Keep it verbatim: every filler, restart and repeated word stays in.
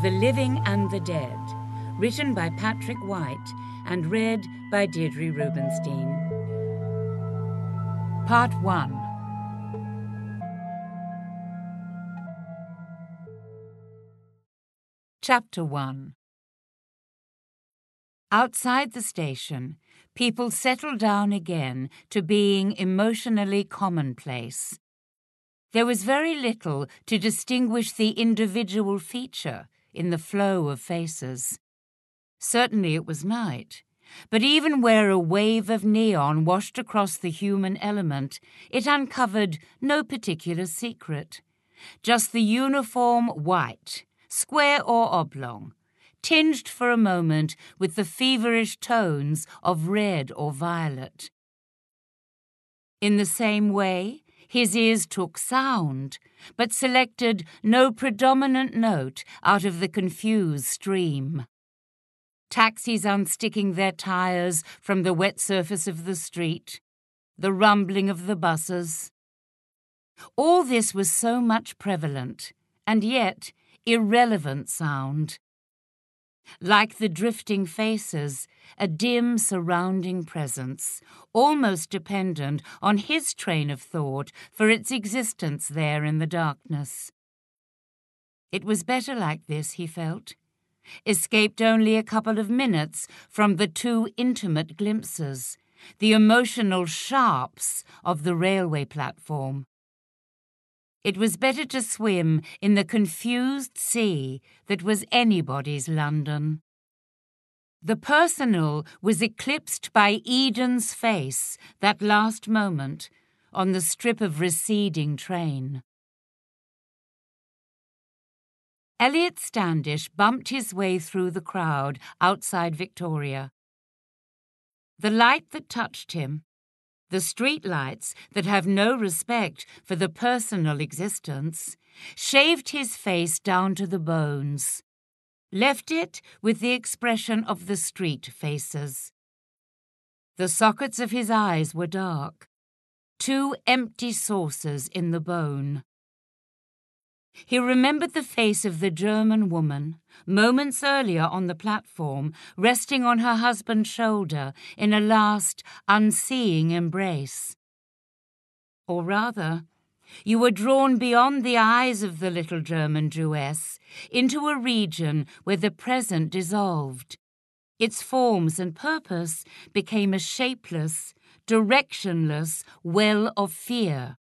The Living and the Dead, written by Patrick White and read by Deirdre Rubenstein. Part one. Chapter one. Outside the station, people settled down again to being emotionally commonplace. There was very little to distinguish the individual feature in the flow of faces. Certainly it was night, but even where a wave of neon washed across the human element, it uncovered no particular secret. Just the uniform white, square or oblong, tinged for a moment with the feverish tones of red or violet. In the same way, his ears took sound, but selected no predominant note out of the confused stream. Taxis unsticking their tires from the wet surface of the street, the rumbling of the buses. All this was so much prevalent, and yet irrelevant sound. Like the drifting faces, a dim surrounding presence, almost dependent on his train of thought for its existence there in the darkness. It was better like this, he felt. Escaped only a couple of minutes from the too intimate glimpses, the emotional sharps of the railway platform. It was better to swim in the confused sea that was anybody's London. The personal was eclipsed by Eden's face that last moment on the strip of receding train. Elliot Standish bumped his way through the crowd outside Victoria. The light that touched him, the street lights that have no respect for the personal existence, shaved his face down to the bones, left it with the expression of the street faces. The sockets of his eyes were dark, two empty saucers in the bone. He remembered the face of the German woman, moments earlier on the platform, resting on her husband's shoulder in a last, unseeing embrace. Or rather, you were drawn beyond the eyes of the little German Jewess into a region where the present dissolved. Its forms and purpose became a shapeless, directionless well of fear.